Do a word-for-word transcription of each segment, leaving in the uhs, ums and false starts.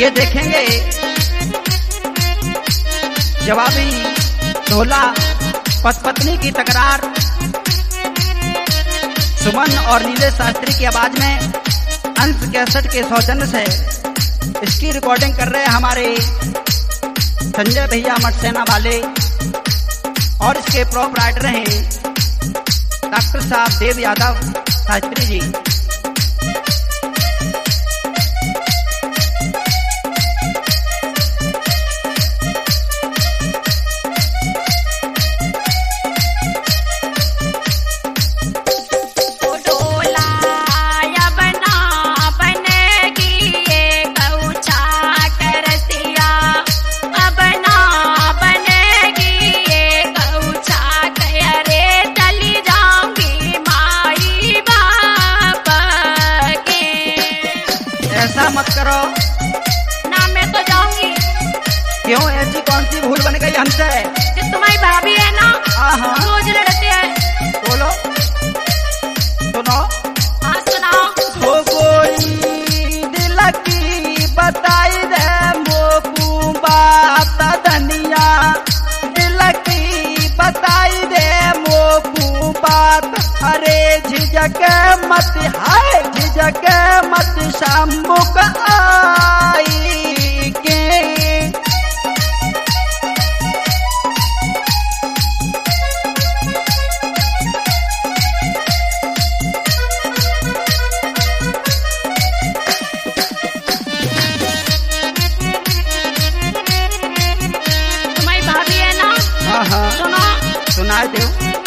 ये देखेंगे जवाबी ढोला पत्नी की तकरार सुमन और नीलेश शास्त्री की आवाज में अंश कैसेट के सौजन्य से इसकी रिकॉर्डिंग कर रहे हैं हमारे संजय भैया मटसेना वाले और इसके प्रोपराइटर हैं डॉक्टर साहब देव यादव शास्त्री जी। ऐसा मत करो ना, मैं तो जाऊंगी। क्यों? ऐसी कौन सी भूल बन गई हमसे? कि तुम्हारी भाभी है ना, रोज लड़ते हैं। बोलो, सुनो। हाँ सुनाओ। हो कोई दिल की बताई दे मोकू बात धनिया, दिल की बताई दे मोकू बात। अरे झिझक मत, हाय झिझक मत शामुक आई के। तुम्हारी भाभी है ना? हाँ हाँ सुनो, सुना दो।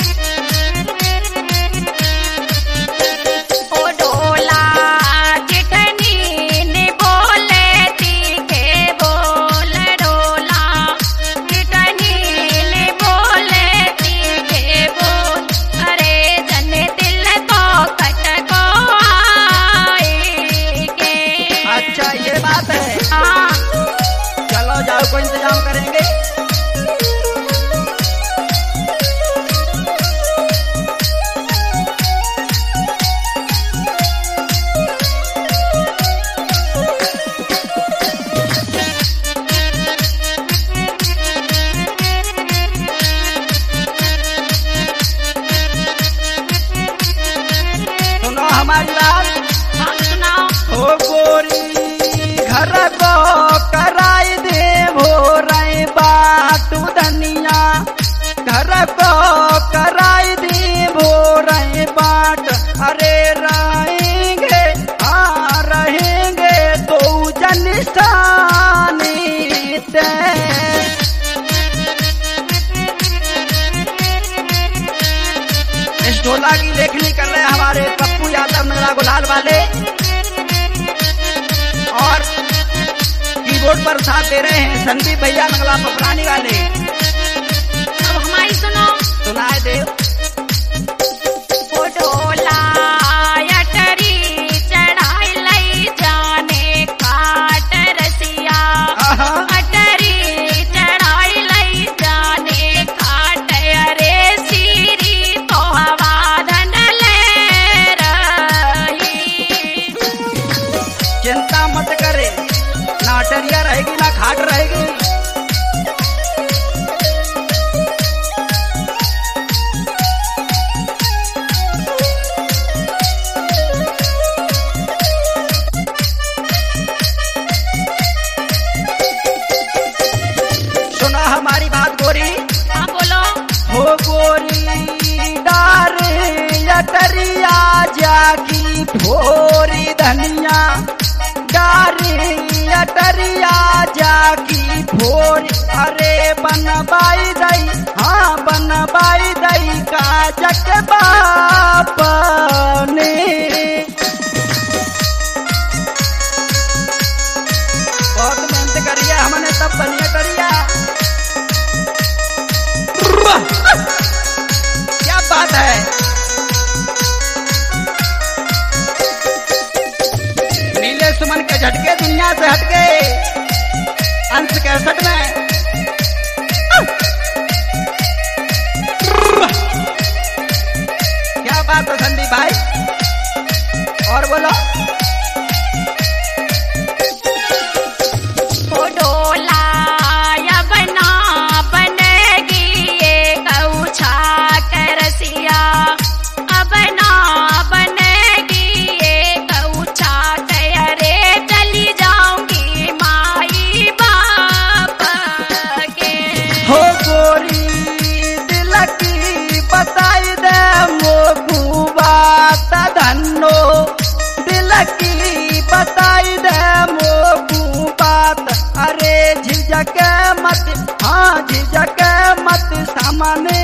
को इंतजाम करेंगे। सुनो हमारी बात। हाँ सुनाओ। हो गोरी घर को कराई दे भोराई बाटू धनिया, घर को कराई दी भोराई बाट। अरे रहेंगे हाँ रहेंगे तो जनिस्तानी ते। इस ढोला की लेखनी कर रहे हैं हमारे पप्पू यादव नगरा गुलाल वाले और कीबोर्ड पर साथ दे रहे हैं संदीप भैया मंगला पपरानी वाले। अब हमारी सुनो। सुनाए दे। ढोला अटरी चढ़ाई लई जाने काट रसिया, अटरी चढ़ाई लई जाने काट। अरे सीरी तो हवा धन ले रही। चिंता मत करे, ना अटरिया रहेगी ना खाट रहेगी। सुना हमारी बात गोरी। हाँ बोलो। हो गोरी डारे अटरिया जागी भोरी धनिया, डारे अटरिया जागी भोरी। अरे बनबाई दई हाँ बनबाई दई का जग बाप ने। बहुत मेहनत करिए हमने तब बनिए करिए। क्या बात है? नीले सुमन के झटके दुनिया से हटके अंश कैसेट में। क्या बात है संदीप भाई? और बोलो। मत हाँ जीजा के मत सामने